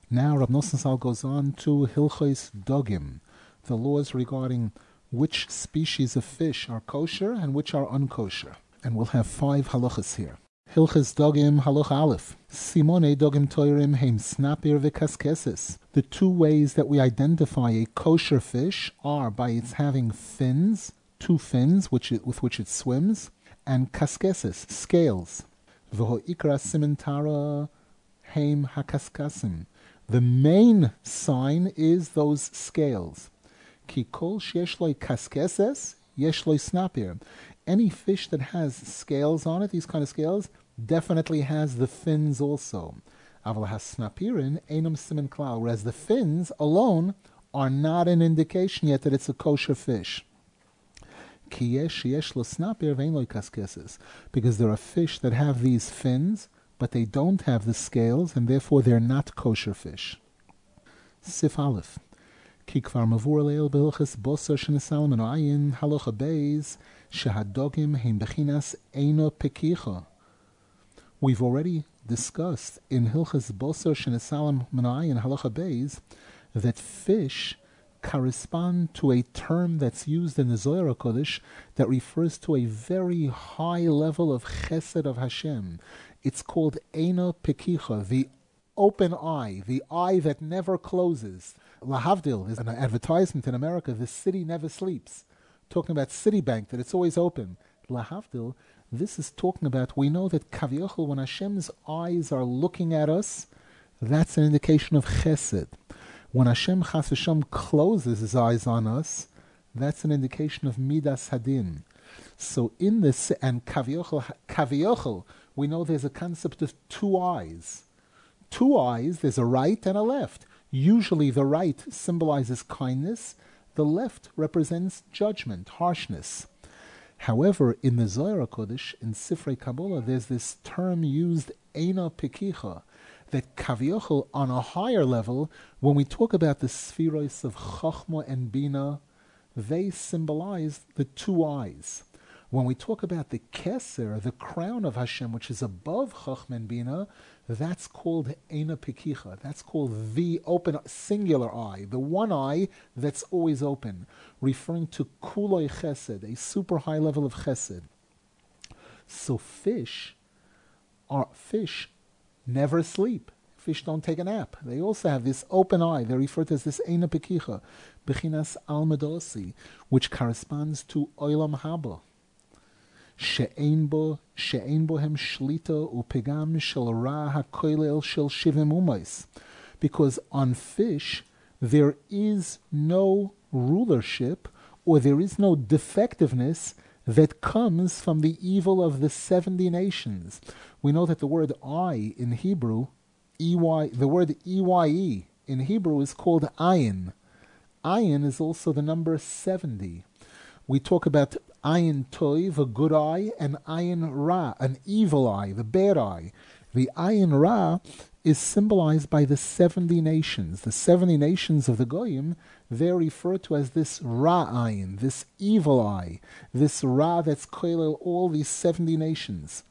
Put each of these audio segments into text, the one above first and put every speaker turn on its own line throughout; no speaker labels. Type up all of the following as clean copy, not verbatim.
Now Rav Nosson Zal goes on to Hilchos Dogim, the laws regarding which species of fish are kosher and which are unkosher. And we'll have 5 halachas here. Hilchos Dogim, halacha aleph. Simone Dogim Toirim heim snapir v'kaskeses. The 2 ways that we identify a kosher fish are by its having fins, 2 fins with which it swims, and kaskeses, scales. V'ho ikra simintara heim hakaskasim. The main sign is those scales. Ki kol sheyesh lo kaskeses, yesh lo snapir. Any fish that has scales on it, these kind of scales, definitely has the fins also. Aval has-snapirin einam siman klal, whereas the fins alone are not an indication yet that it's a kosher fish. Ki yesh lo snapir vein lo kaskeses, because there are fish that have these fins, but they don't have the scales, and therefore they're not kosher fish. Sif Aleph. Ki kvar mavur leil b'hilchos bosar shenesalim and ayin halacha beis shehadogim heim bechinas eino pekicha. We've already discussed in Hilchos Bosar shenesalim and ayin halacha beis that fish correspond to a term that's used in the Zohar HaKodesh that refers to a very high level of chesed of Hashem. It's called Eino Pekicha, the open eye, the eye that never closes. Lahavdil is an advertisement in America, the city never sleeps. Talking about Citibank, that it's always open. Lahavdil, this is talking about, we know that Kaviyachol, when Hashem's eyes are looking at us, that's an indication of chesed. When Hashem Chas V'Shem closes his eyes on us, that's an indication of Midas Hadin. So in this, and Kaviyachol, we know there's a concept of 2 eyes. 2 eyes, there's a right and a left. Usually the right symbolizes kindness, the left represents judgment, harshness. However, in the Zohar HaKodesh, in Sifrei Kabbalah, there's this term used, Eino Pekicha, that Kaviyachol, on a higher level, when we talk about the spheros of Chachma and Bina, they symbolize the 2 eyes. When we talk about the Keser, the crown of Hashem, which is above Chachma and Bina, that's called Eino Pekicha. That's called the open, singular eye, the one eye that's always open, referring to Kuloi Chesed, a super high level of Chesed. So fish never sleep. Fish don't take a nap. They also have this open eye. They're referred to as this Eino Pekicha, Bechinas Almedosi, which corresponds to Olam Haba. She'ein bo hem shlita upegam shel ra hakoilel shel shivim umais. Because on fish, there is no rulership, or there is no defectiveness that comes from the evil of the 70 nations. We know that the word I in Hebrew, the word EYE in Hebrew is called ayin. Ayin is also the number 70. We talk about ayin toiv, a good eye, and ayin ra, an evil eye, the bad eye. The ayin ra is symbolized by the 70 nations. The 70 nations of the Goyim, they're referred to as this ra ayin, this evil eye, this ra that's koilel all these 70 nations.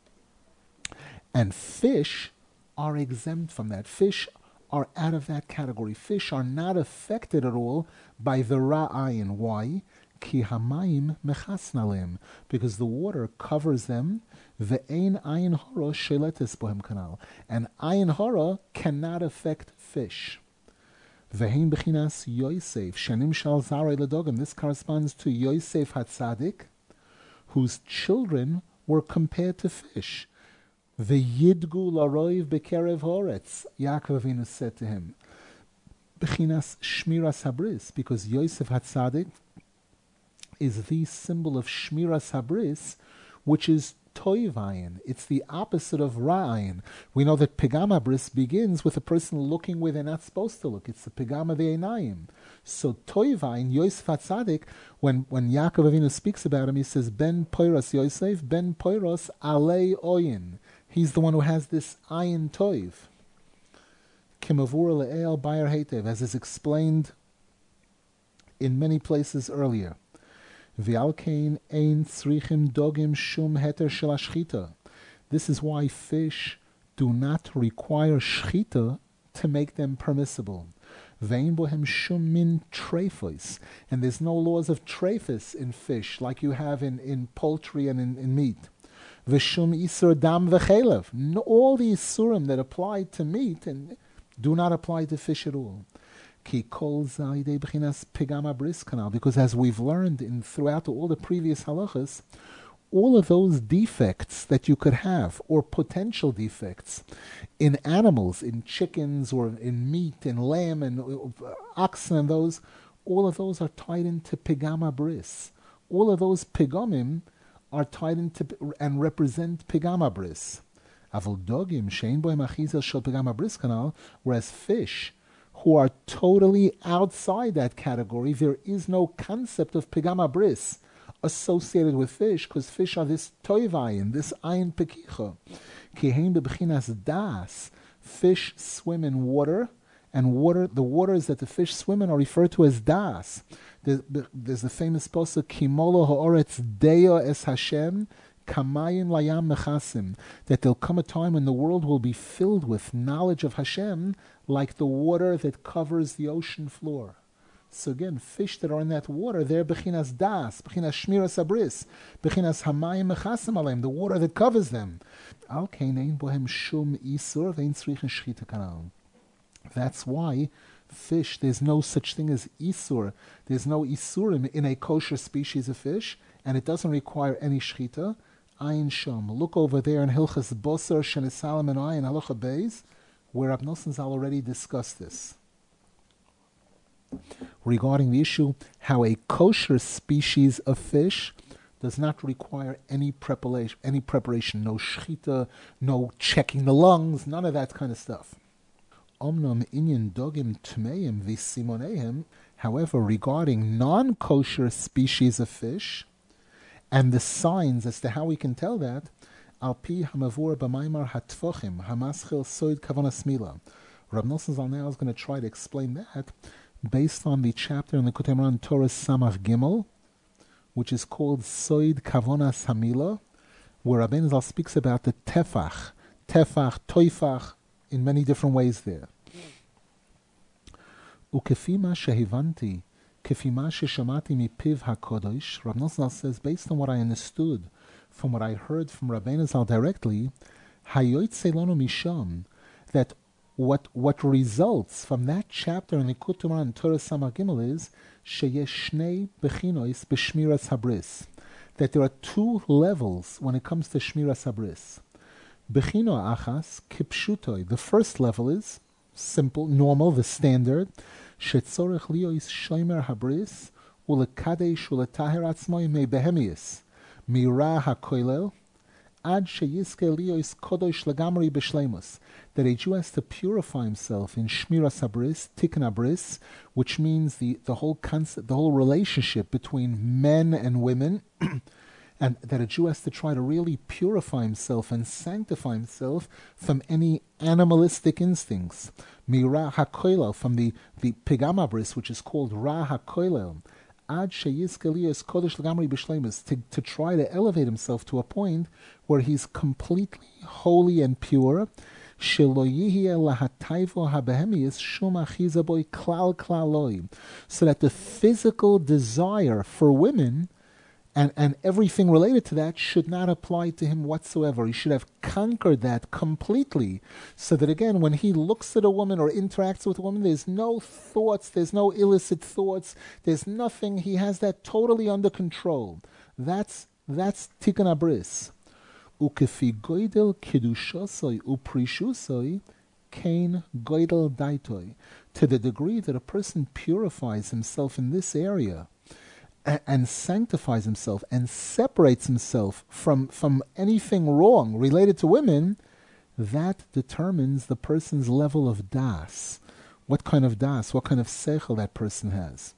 And fish are exempt from that. Fish are out of that category. Fish are not affected at all by the ra ayin. Why? Ki hamayim mechasnalem, because the water covers them. Ve'ein ayin hara sheletes bohem kanal, and ayin hara cannot affect fish. Ve'hein bechinas Yosef shenim shal zarei ledogim. This corresponds to Yosef Hatzadik, whose children were compared to fish. Ve'yidgu laroiv bekerev horetz. Yaakov Avinu said to him, bechinas shmiras habris, because Yosef Hatzadik is the symbol of Shmiras Habris, which is Toiv Ayin. It's the opposite of Ra Ayin. We know that Pegam Habris begins with a person looking where they're not supposed to look. It's the Pegam of the Einayim. So Toiv Ayin, Yosef HaTzadik, when Yaakov Avinu speaks about him, he says, Ben Poiros Yosef, Ben Poiros Alei Oyin. He's the one who has this Ayin Toiv. Kimavur Le'el Bayer Heitev, as is explained in many places earlier. V'alkein ein tzrichim dogim shum heter shel ashchita. This is why fish do not require shchita to make them permissible. Vein bohem shum min trephos, and there's no laws of trephos in fish like you have in poultry and in meat. V'shum isur dam v'chelev. All these surim that apply to meat and do not apply to fish at all. Ki kol zaydei b'chinas pigama bris kanal, because as we've learned throughout all the previous halachas, all of those defects that you could have, or potential defects, in animals, in chickens, or in meat, in lamb, and oxen, and those, all of those are tied into pigama bris. All of those pigamim are tied into and represent pigama bris. Avol dogim shein boim achizel shel pigama bris kanal, whereas fish, who are totally outside that category, there is no concept of pigama bris associated with fish, because fish are this toivayin, this ayin pekicha. Kihein bebchinas das. Fish swim in water, and the waters that the fish swim in are referred to as das. There's the famous posuk, Kimolo ha'oretz deo es Hashem, kamayim layam mechasim, that there'll come a time when the world will be filled with knowledge of Hashem like the water that covers the ocean floor. So again, fish that are in that water, they're bechinas das, bechinas shmiras abris, bechinas hamayim mechasim aleim, the water that covers them. Al kein ein bohem shum isur vein tzrichen shchita kanal. That's why fish, there's no such thing as isur. There's no isurim in a kosher species of fish, and it doesn't require any shchita. Ayin shum. Look over there in Hilchas Boser Shenesalim and Ayin Halacha Beis, where Rab Nosson Zal already discussed this. Regarding the issue how a kosher species of fish does not require any preparation, no shchita, no checking the lungs, none of that kind of stuff. Omnom inyan dogim tmeim v'simoneim. However, regarding non-kosher species of fish and the signs as to how we can tell that, al pi hamavur b'maimar hatfochim hamaschil soid kavanas mila. Rab Nosson Zal now is going to try to explain that based on the chapter in the Kutei Moharan Torah Samach Gimel, which is called Soid Kavonas Hamila, where Rabbeinu Zal speaks about the tefach, toifach, in many different ways there. Ukefima shehivanti, kefima sheshamati mipiv hakodesh, Rab Nosson Zal says, based on what I understood from what I heard from Rabbeinu Zal directly, hayoytze lanu misham, that what results from that chapter in the Kutei Moharan Torah Samach Gimel is sheyesh shnei bechinois b'shmiras habris, that there are two levels when it comes to shmiras habris. Bechino achas kipshutoi. The first level is simple, normal, the standard. Shetzorech liois shomer habris ulekadesh uletaher atzmoi me behemius mira hakoilel ad sheyizke liois kodosh legamri b'shleimus. That a Jew has to purify himself in shmiras habris, tikkun habris, which means the whole concept, the whole relationship between men and women. And that a Jew has to try to really purify himself and sanctify himself from any animalistic instincts. Mira hakoilel, from the pigama bris, which is called ra hakoilel. Ad sheyizkeliyos kodesh legamri b'shleimus, to try to elevate himself to a point where he's completely holy and pure. Shelo yihye lahatayvo habehemius shum achiza boy klal klaloi, so that the physical desire for women and everything related to that should not apply to him whatsoever. He should have conquered that completely, so that again, when he looks at a woman or interacts with a woman, there's no thoughts, there's no illicit thoughts, there's nothing. He has that totally under control. That's tikkun habris. Ukefi goydel kedushosoi uprishusoi kain goydel daitoi. To the degree that a person purifies himself in this area and sanctifies himself and separates himself from anything wrong related to women, that determines the person's level of das. What kind of das, what kind of seichel that person has.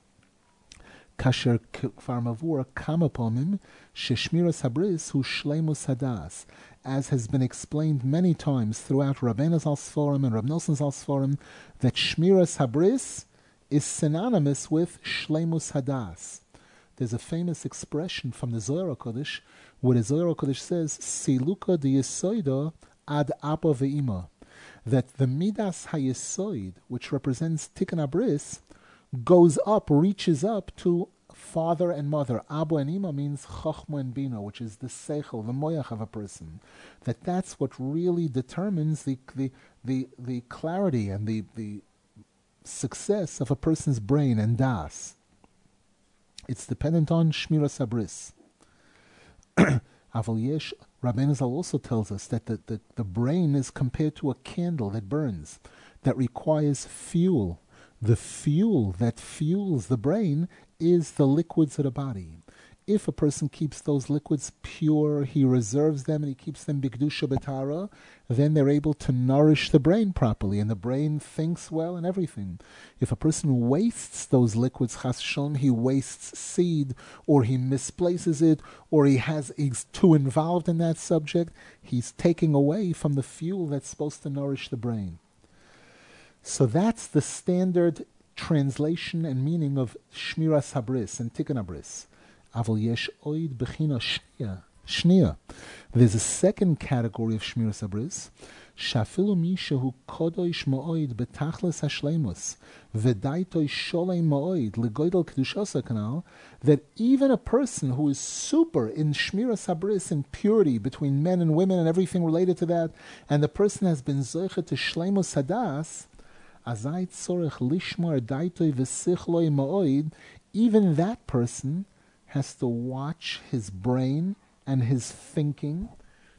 Kasher kvar mavur kamapomim sheshmiras habris hu shleimus hadas, as has been explained many times throughout Rabbeinu Zal Sforim and Rab Nosson Zal Sforim, that shmiras habris is synonymous with shleimus hadas. There's a famous expression from the Zohar HaKodesh, where the Zohar HaKodesh says, Siluka de Yesoida ad Abba ve'ima, that the Midas Hayesoid, which represents Tikkun Abris, goes up, reaches up to father and mother. Abu and Ima means Chochma and Bina, which is the Seichel, the Moyach of a person. That's what really determines the clarity and the success of a person's brain and Das. It's dependent on Shmiras Abris. Aval Yesh, Rabbeinu Zal also tells us that the brain is compared to a candle that burns, that requires fuel. The fuel that fuels the brain is the liquids of the body. If a person keeps those liquids pure, he reserves them and he keeps them bigdusha betara, then they're able to nourish the brain properly, and the brain thinks well and everything. If a person wastes those liquids, chas shalom, he wastes seed, or he misplaces it, or he's too involved in that subject, he's taking away from the fuel that's supposed to nourish the brain. So that's the standard translation and meaning of Shmiras Habris and Tikkun Abris. Aval yesh oid bechina shnia. There's a second category of Shmiras Abris. Shafilu mishehu kodosh ma'oid betachlis hashleimus v'daitoi sholei ma'oid legoidel kedushasa kanal, that even a person who is super in Shmiras Habris, in purity between men and women and everything related to that, and the person has been zoichet to shleimus hadas, azai tzorech lishmar daitoi v'sichloi ma'oid, even that person has to watch his brain and his thinking,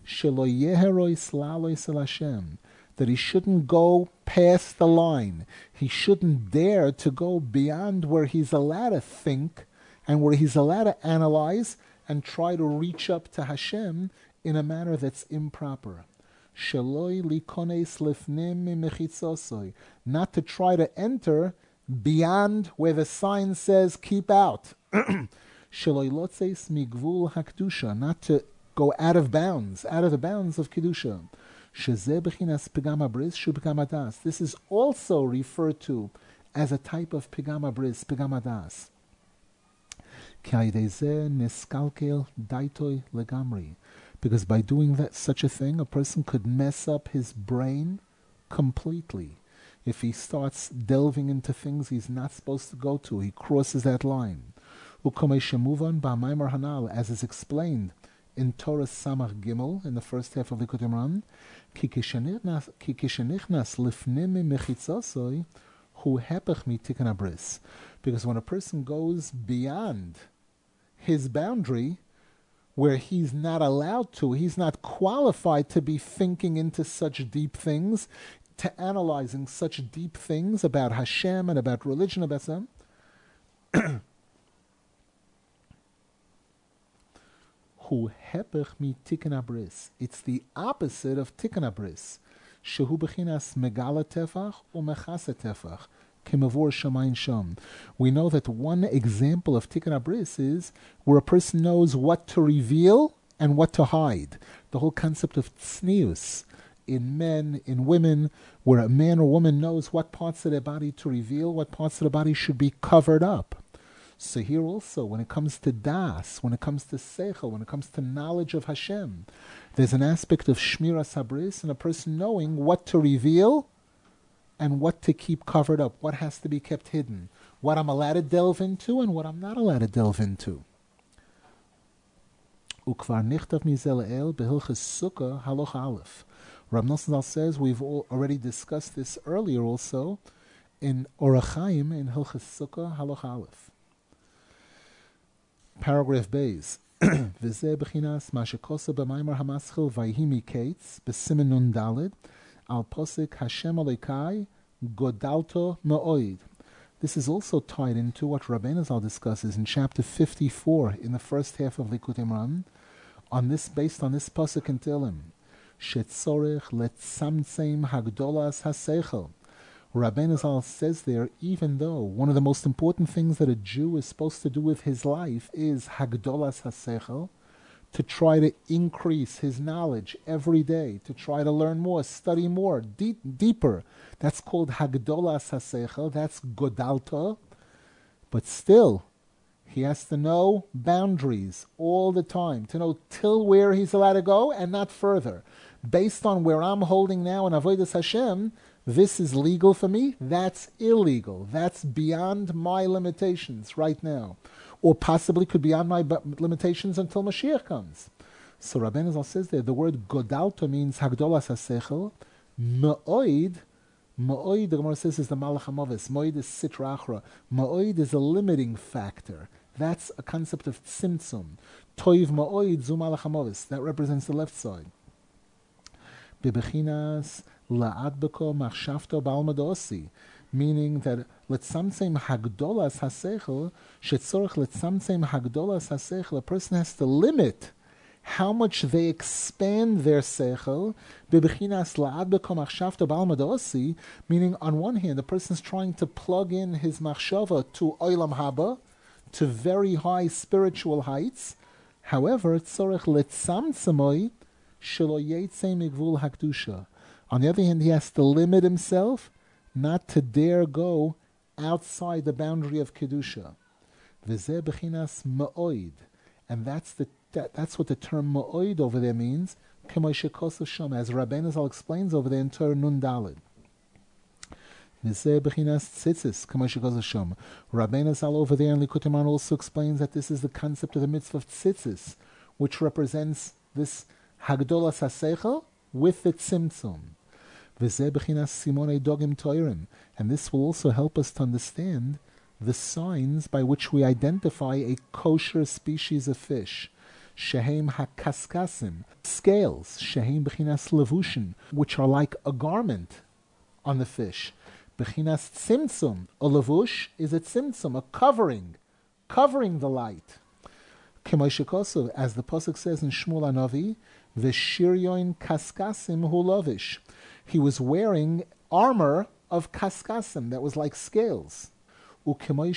that he shouldn't go past the line. He shouldn't dare to go beyond where he's allowed to think and where he's allowed to analyze and try to reach up to Hashem in a manner that's improper. Not to try to enter beyond where the sign says keep out. Not to go out of the bounds of Kedusha. This is also referred to as a type of Pigam Abris, Pigam Adas. Because by doing such a thing, a person could mess up his brain completely. If he starts delving into things he's not supposed to go to, he crosses that line. As is explained in Torah Samach Gimel, in the first half of Likutei Moharan, because when a person goes beyond his boundary, where he's not allowed to, he's not qualified to be thinking into such deep things, to analyzing such deep things about Hashem and about religion, about them. It's the opposite of Tikkun Abris. Shehu bechinas megala tefach umechasa tefach. We know that one example of Tikkun Abris is where a person knows what to reveal and what to hide. The whole concept of tznius in men, in women, where a man or woman knows what parts of their body to reveal, what parts of the body should be covered up. So here also, when it comes to das, when it comes to seichel, when it comes to knowledge of Hashem, there's an aspect of shmiras habris and a person knowing what to reveal and what to keep covered up, what has to be kept hidden, what I'm allowed to delve into and what I'm not allowed to delve into. Ukvar nichtav mizel el behilchas sukkah haloch aleph. Rav Nosson Zal says, we've already discussed this earlier also in Orach Chaim in Hilchas Sukkah haloch aleph. Paragraph Beis. V'zeh b'chinas ma shekosa b'maimar hamaschil vayhi miketz b'simen nun daled al posik Hashem Elokai godalto me'oid. This is also tied into what Rabbeinu Zal discusses in chapter 54 in the first half of Likutei Moharan, based on this posik in Tehillim. Shetzorech letzamtzem hagdolas haseichel. Rabbeinu Zal says there, even though one of the most important things that a Jew is supposed to do with his life is hagdolas haseichel, to try to increase his knowledge every day, to try to learn more, study more, deeper. That's called hagdolas haseichel, that's godalta. But still, he has to know boundaries all the time, to know till where he's allowed to go and not further. based on where I'm holding now in Avodas Hashem, this is legal for me, that's illegal. That's beyond my limitations right now. Or possibly could be beyond my limitations until Mashiach comes. So Rabbeinu Zal says there, the word Godalto means Hagdolas HaSechel. Ma'oid, the Gemara says, is the Malach HaMavis. Ma'oid is Sitra Achra. Ma'oid is a limiting factor. That's a concept of Tzimtzum. Toiv Ma'oid Zu Malach HaMavis. That represents the left side. Bebechinas La'adbeko Machshavto Balmadosi. Meaning that letzamtzem hagdolas hasechel, shetzorach letzamtzem hagdolas hasechel, a person has to limit how much they expand their sechel, bebechinas la'ad b'kom machshavto ba'al madosi, meaning on one hand, the person is trying to plug in his machshava to olam haba, to very high spiritual heights. However, tzorach letzamtzemoi shelo yetzei migvul hakdusha. On the other hand, he has to limit himself not to dare go outside the boundary of Kedusha. V'zeh b'chinas ma'oid. And that's what the term ma'oid over there means, k'may shekosav shom, as Rabbeinu Zal explains over there in Torah Nun Daled. V'zeh b'chinas tzitzis, k'may shekosav shom. Rabbeinu Zal over there in Likutei Moharan also explains that this is the concept of the mitzvah of tzitzis, which represents this hagdolas haseichel with the tzimtzum. And this will also help us to understand the signs by which we identify a kosher species of fish. Shehem hakaskasim, scales, shehem bechinas levushin, which are like a garment on the fish. Bechinas tzimtzum, a levush is a tzimtzum, a covering the light. K'moishikosu, as the pasuk says in Shmuel Hanavi, v'shiryoin kaskasim hu lavish. He was wearing armor of kaskasim that was like scales. And as the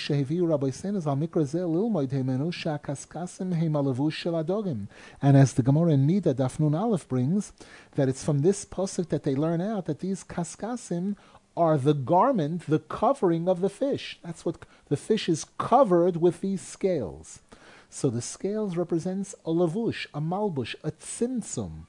Gemara in Nida Daf Nun Aleph brings, that it's from this pasuk that they learn out that these kaskasim are the garment, the covering of the fish. That's what the fish is covered with, these scales. So the scales represents a lavush, a malbush, a tzimtzum.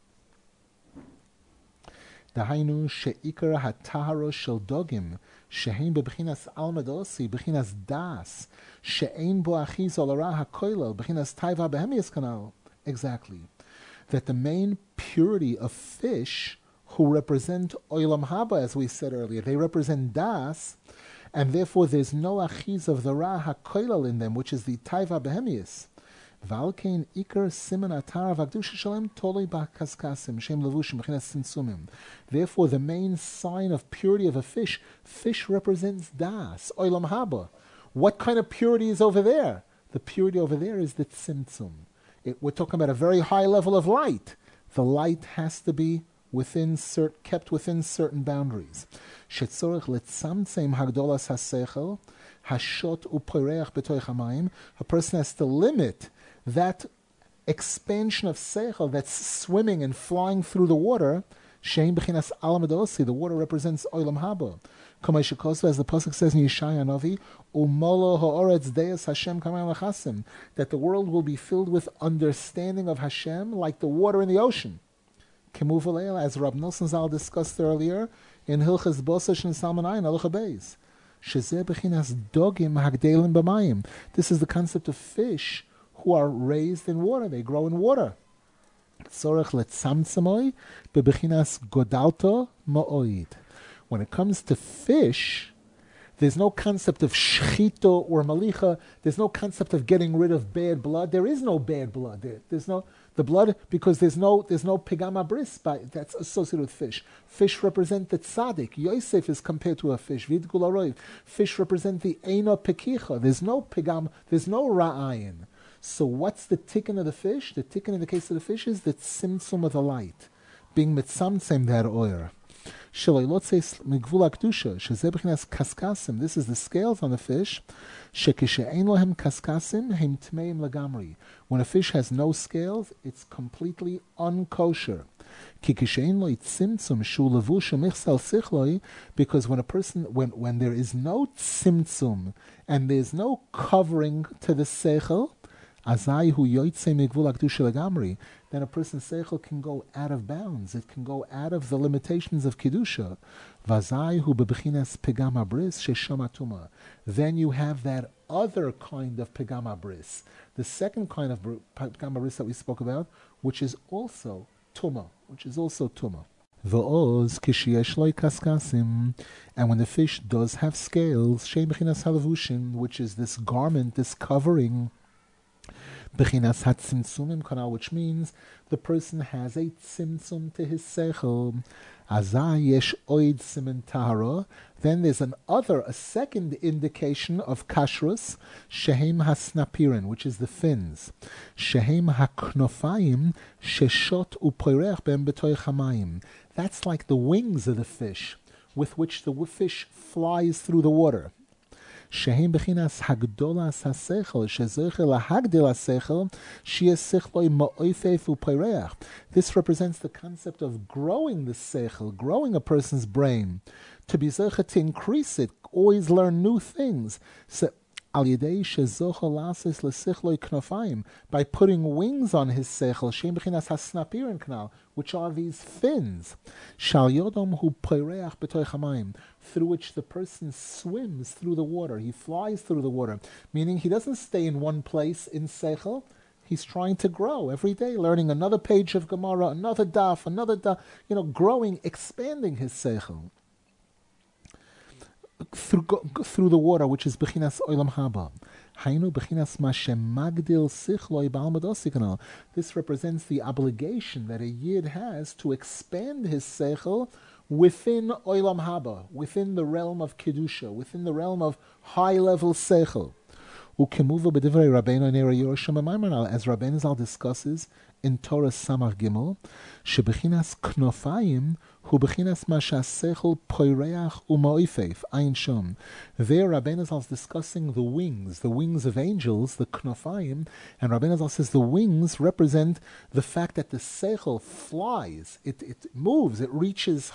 Dahainu she'ikar hataharo shel dogim shehein bebechinas almadosi bechinas das she'ein bo achiz olara hakoilel bechinas taiva behemias kanal. Exactly. That the main purity of fish, who represent oilam haba, as we said earlier, they represent das, and therefore there's no achiz of the ra hakoilel in them, which is the taiva behemias. Valkein ikar siman atar v'akdusha shalem tolei b'kaskasim shem levushim b'chinas tzimtzumim. Therefore, the main sign of purity of a fish represents das, oilam haba. What kind of purity is over there? The purity over there is the tzimtzum. We're talking about a very high level of light. The light has to be kept within certain boundaries. Shetzorech letzamtzem hagdolas hasechel hashot uporeach b'toich hamayim. A person has to limit that expansion of seichel that's swimming and flying through the water. Shein b'chinas alamadosi, the water represents oilam haba. Kamei shekosu, as the pasuk says in Yeshaya Navi, umolo ha'oretz deis Hashem kamei lachasim, that the world will be filled with understanding of Hashem like the water in the ocean. Kemuvalel, as Rab Nosson Zal discussed earlier in Hilchas Bosash and Salmon Ayin Alucha Beis. Shezeh b'chinas dogim hagdelim b'mayim. This is the concept of fish who are raised in water. They grow in water. Tzorech letzamtzamoi b'bechinas godalto ma'oid. When it comes to fish, there's no concept of shchito or malicha. There's no concept of getting rid of bad blood. There is no bad blood. There's no the blood, because there's no pigama bris that's associated with fish. Fish represent the tzaddik. Yosef is compared to a fish. Vidgul aroiv. Fish represent the eino pekicha. There's no pigam. There's no ra'ayin. So what's the tikkun of the fish? The tikkun in the case of the fish is the tzimtzum of the light, being mitzamtzem that oil. This is the scales on the fish. When a fish has no scales, it's completely unkosher. Because when there is no tzimtzum and there's then a person's seichel can go out of bounds. It can go out of the limitations of kedusha. Vazai hu bebechinas pegama bris sheshama tuma. Then you have that other kind of pegama bris, the second kind of pegama bris that we spoke about, which is also tuma, V'oz kishiyesh loy kaskasim, and when the fish does have scales, shein bechinas halavushin, which is this garment, this covering, bechinas hatzimtzumim kanal, which means the person has a tzimtzum to his seichel. Azai yesh oid simen tahara. Then there's a second indication of kashrus, shehem hasnapirin, which is the fins. Shehem haknofayim sheshot upoirech ben betoich hamayim. That's like the wings of the fish, with which the fish flies through the water. Shehem bechinas hagdolas hasechel shezeichel lahagdil hasechel shiesichloi ma'oifef upoirech. This represents the concept of growing the seichel, growing a person's brain. To be zeicha, to increase it, always learn new things. So, al yedei shezocha lasis lesichloi knofayim, by putting wings on his seichel, shehem bechinas hasnapirin kanal, which are these fins, shal yodom hu poireach b'toich hamayim, through which the person swims through the water. He flies through the water, meaning he doesn't stay in one place in seichel. He's trying to grow every day, learning another page of Gemara, another daf, growing, expanding his seichel through the water, which is bechinas olam haba. Hainu bechinas mashem magdil sichloi ba'almadosi. This represents the obligation that a yid has to expand his seichel within olam haba, within the realm of kedusha, within the realm of high-level seichel. Ukemuva b'divrei Rabbeinu Nera Yerusham Maimanal, as Rabbeinu Zal discusses in Torah Samach Gimel, shebechinas knofayim hu bechinas mashasechel poireach u'moifef ayin shom. There Rabbeinu Zal is discussing the wings of angels, the knofayim, and Rabbeinu Zal says the wings represent the fact that the seichel flies, it moves, it reaches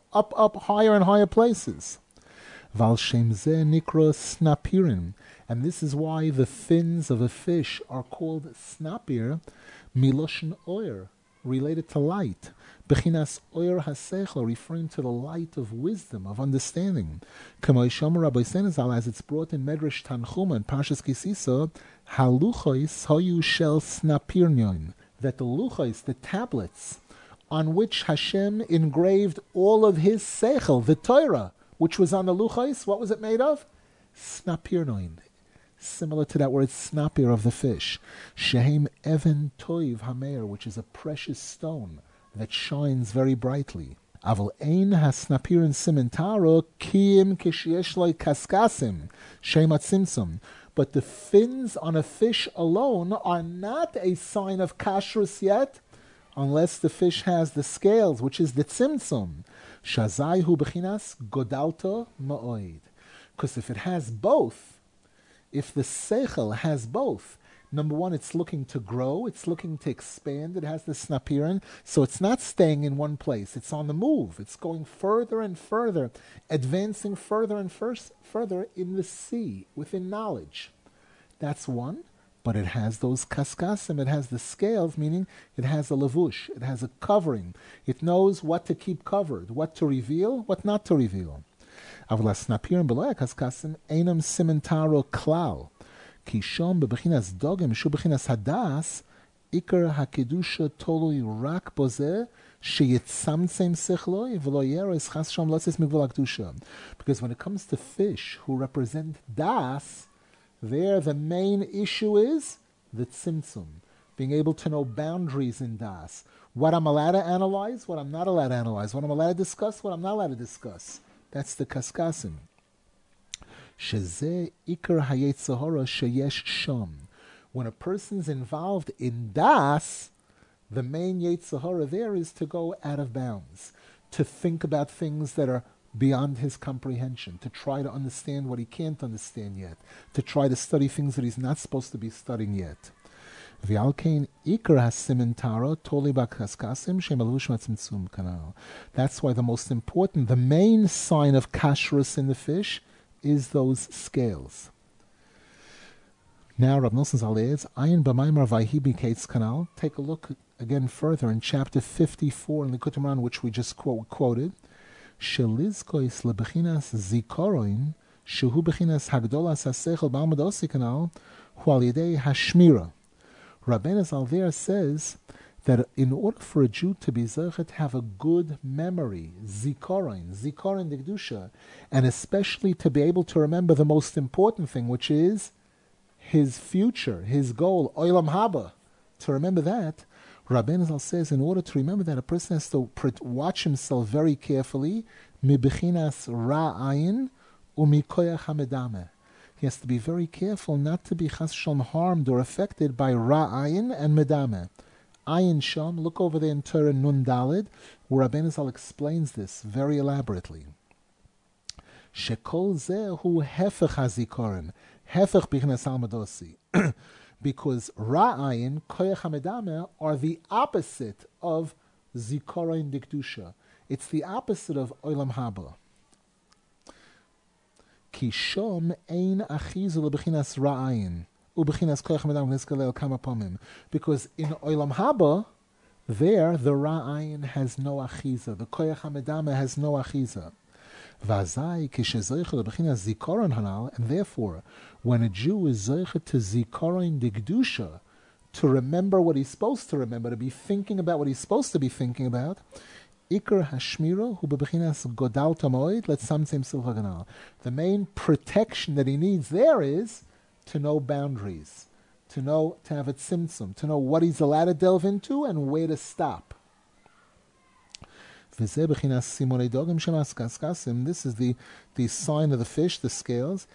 up higher and higher places. Val shem zeh nikro snapirin, and this is why the fins of a fish are called snapir, miloshen oyer, related to light. Bechinas oyer hasechel, referring to the light of wisdom, of understanding. K'mo yishomer Rabbi Senezal, as it's brought in Medrash Tanchuma and Parshas Kisisa, haluchos hoyu shel snapirnyon, that the luchos, the tablets, on which Hashem engraved all of his seichel, the Torah, which was on the luchos, what was it made of? Snapirnoin. Similar to that word snapir of the fish. Shehem even toiv hameir, which is a precious stone that shines very brightly. Aval ein hasnapirin simintaro kiyim kishyesh loy kaskasim shemat simsum. But the fins on a fish alone are not a sign of kashrus yet, unless the fish has the scales, which is the tzimtzum. Shazai hu bechinas godalto ma'oid. Because if it has both, if the seichel has both, number one, it's looking to grow, it's looking to expand, it has the snapirin, so it's not staying in one place, it's on the move, it's going further and further, advancing further and further in the sea, within knowledge. That's one. But it has those kaskasim, it has the scales, meaning it has a lavush, it has a covering. It knows what to keep covered, what to reveal, what not to reveal. Avlas snapirim beloy kaskasim einam simentaro klal. Kishom bebechinas dogim shu bechinas hadas ikar hakedusha tolui rak boze sheyitzamtzem sichloi v'lo yeres chas shom lotzis migvul hakdusha. Because when it comes to fish who represent das, there, the main issue is the tzimtzum, being able to know boundaries in das. What I'm allowed to analyze, what I'm not allowed to analyze, what I'm allowed to discuss, what I'm not allowed to discuss. That's the kaskasim. Shezeh ikar hayetzahara sheyesh shom. When a person's involved in das, the main yetzahara there is to go out of bounds, to think about things that are beyond his comprehension, to try to understand what he can't understand yet, to try to study things that he's not supposed to be studying yet. That's why the most important, the main sign of kashrus in the fish is those scales. Now, Rav Nosson Zal adds, Ayin b'maimar vayhi b'keitz kanal. Take a look again further in chapter 54 in the Likutei Moharan, which we just quoted, Shelizkois lebechinas zikaron, shehu bechinas hagdolas hasechel b'almad osi kanal, hu al yedei hashmira. Rabbeinu Zal there says that in order for a Jew to be zeichet to have a good memory, zikaron dikdusha, and especially to be able to remember the most important thing, which is his future, his goal, olam haba, to remember that, Rabbeinu Zal says in order to remember that, a person has to watch himself very carefully, mi bechinas ra'ayin u'mikoyach hamedameh. He has to be very careful not to be chas shalom harmed or affected by ra'ayin and medameh. Ayin Sham, look over there in Torah Nun Dalid, where Rabbeinu Zal explains this very elaborately. Shekol zeh hu hefech hazikoron, hefech bichnas almadosi. Because Ra'ayin, Koyach HaMedameh, are the opposite of Zikoron Dikdusha. It's the opposite of Olam Haba. Ki shom ein achizu lebechinas Ra'ayin. Because in Olam Haba, there the Ra'ayin has no achiza, the Koyach HaMedameh has no achiza. And therefore, when a Jew is zeichet to zikaron dikdusha, to remember what he's supposed to remember, to be thinking about what he's supposed to be thinking about, Iker hashmira hu bebechinas godal tamoid letzamtzem silcha ganal. The main protection that he needs there is to know boundaries, to have a tzimtzum, to know what he's allowed to delve into and where to stop. This is the sign of the fish, the scales.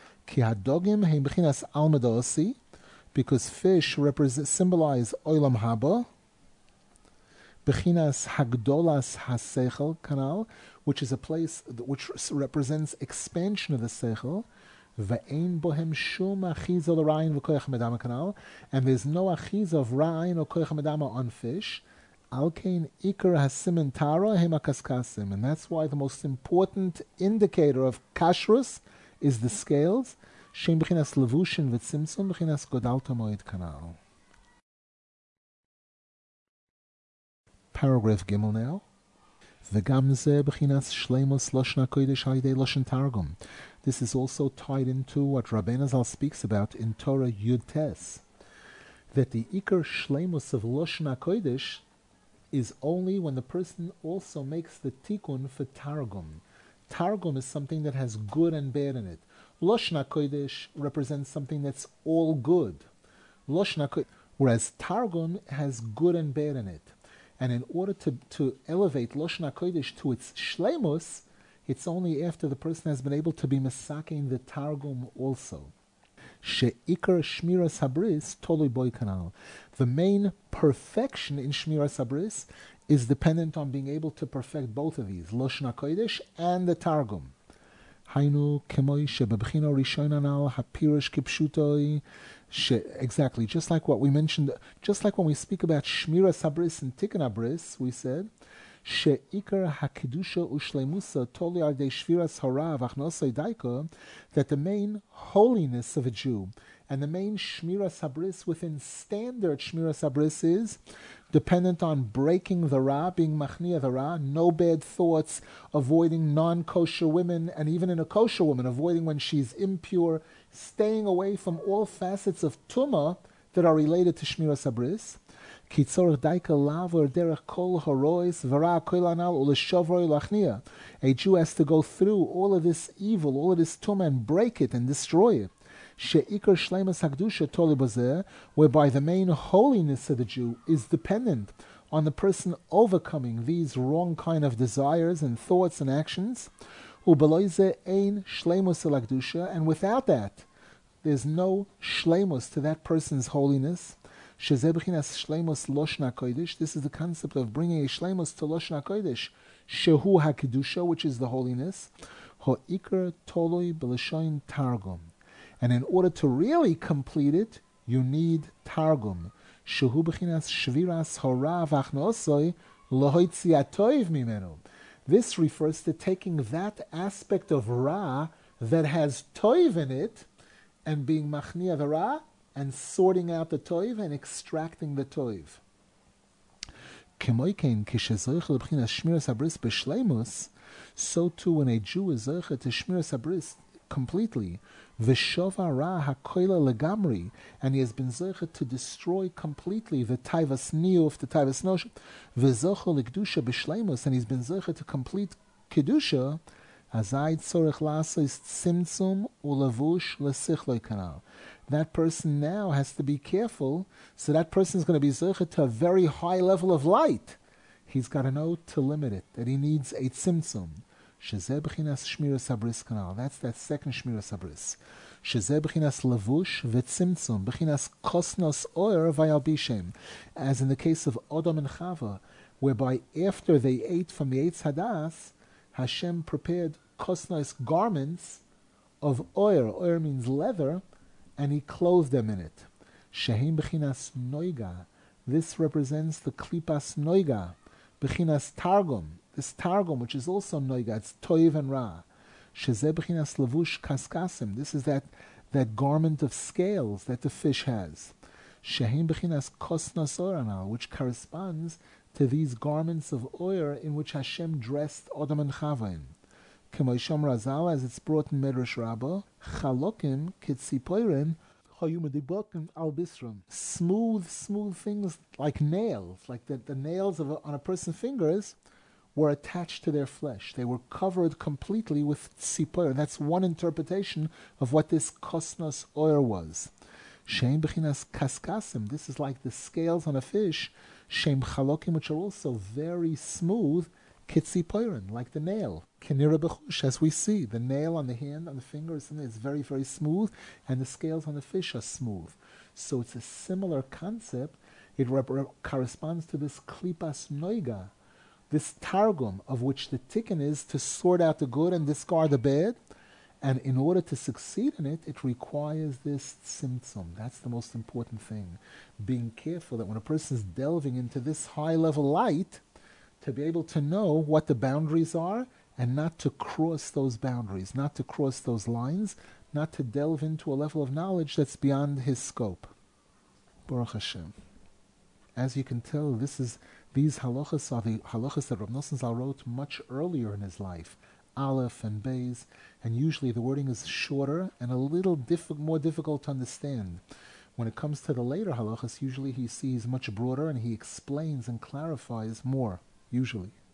Because fish symbolize olam haba. Bechinas hagdolas hasechel kanal, which is a place which represents expansion of the sechel. Ve'ein bohem shum achiza l'ra'ayin v'koyach medama kanal, and there's no achiza of ra'ayin or koyach medama on fish. Alkein ikar hasimin tara hemakaskasim, and that's why the most important indicator of kashrus is the scales. Shem b'chinas levushin v'tzimtzum b'chinas godal tamoid kanal. Paragraph Gimel now. V'gam ze b'chinas shleimus loshna kodesh ha'idei loshen targum. This is also tied into what Rabbeinu Zal speaks about in Torah Yud Tes, that the ikar shleimus of loshna kodesh is only when the person also makes the tikkun for targum. Targum is something that has good and bad in it. Loshna kodesh represents something that's all good. Whereas targum has good and bad in it. And in order to elevate Loshna Kodesh to its shleimus, it's only after the person has been able to be mesakein the targum also. She'ikar shmiras habris tolui boy kanal. The main perfection in shmiras habris is dependent on being able to perfect both of these, Loshna Kodesh and the targum. Hainu kemoi shebebchino rishon anal hapirush kipshutoi. Exactly, just like what we mentioned, just like when we speak about Shmiras Habris and Tikkun Habris, we said, She'ikar hakidusha ushleimusa toli ardei shviras hara v'achnosei daika, that the main holiness of a Jew and the main Shmiras Habris within standard Shmiras Habris is dependent on breaking the Ra, being machnia the Ra, no bad thoughts, avoiding non-kosher women, and even in a kosher woman, avoiding when she's impure, staying away from all facets of Tumah that are related to Shmiras Habris. A Jew has to go through all of this evil, all of this Tumah, and break it and destroy it. Whereby the main holiness of the Jew is dependent on the person overcoming these wrong kind of desires and thoughts and actions. And without that, there's no shleimus to that person's holiness. This is the concept of bringing a shleimus to Loshna Kodesh, shehu hakidusha, which is the holiness. Ho'ikar toloi b'lashon targum. And in order to really complete it, you need targum. Shehu b'chinas shviras hora v'achnosoi lohoitziatoiv mimenu. This refers to taking that aspect of Ra that has toiv in it and being machnia the Ra and sorting out the toiv and extracting the toiv. Kemoikein kishezoich lebchinas shmiras habris b'shleimus, so too when a Jew is zoich to shmiras habris completely, v'shova ra hakoila legamri, and he has been zoich to destroy completely the taivas niyuf, the taivas nosh, v'zocho lekdusha b'shleimus, and he's been zoich to complete kedusha. Azai tzorich lasos tzimtzum ulavush lesichloi kanal. That person now has to be careful, so that person is going to be zocheh to a very high level of light. He's got to know to limit it, that he needs a tzimtzum. Shezeh b'chinas shmiras habris kanal. That's that second shmiras habris. Shezeh b'chinas lavush v'tzimtzum, b'chinas kosnos oyer v'yalbishem. As in the case of Odom and Chava, whereby after they ate from the Eitz Hadas, Hashem prepared kosnos garments of oyer. Oyer means leather, and he clothed them in it. Shehem b'chinas noiga. This represents the klipas noiga. B'chinas targum. This targum, which is also noiga, it's toiv and ra. Shezeh b'chinas lavush kaskasim. This is that garment of scales that the fish has. Shehem b'chinas kosnos oranal, which corresponds to these garments of oyer in which Hashem dressed Adam and Chava in. K'moisham Razal, as it's brought in Medrash Rabbah, Chalokim kitzipoirin hayumedibokim al bisram. Smooth things like nails, like the nails on a person's fingers were attached to their flesh. They were covered completely with tzipoir. That's one interpretation of what this kosnos oyer was. Shem b'chinas kaskasim. This is like the scales on a fish. Shem chalokim, which are also very smooth. Kitzipoirin, like the nail. Kenira b'chush, as we see, the nail on the hand, on the finger, is very, very smooth, and the scales on the fish are smooth. So it's a similar concept. It corresponds to this klipas noiga, this targum, of which the tikkun is to sort out the good and discard the bad. And in order to succeed in it, it requires this tzimtzum. That's the most important thing. Being careful that when a person is delving into this high-level light, to be able to know what the boundaries are and not to cross those boundaries, not to cross those lines, not to delve into a level of knowledge that's beyond his scope. Baruch Hashem. As you can tell, these halachas are the halachas that Rav Nosson Zal wrote much earlier in his life, Aleph and Beis, and usually the wording is shorter and a little more difficult to understand. When it comes to the later halachas, usually he sees much broader and he explains and clarifies more, usually.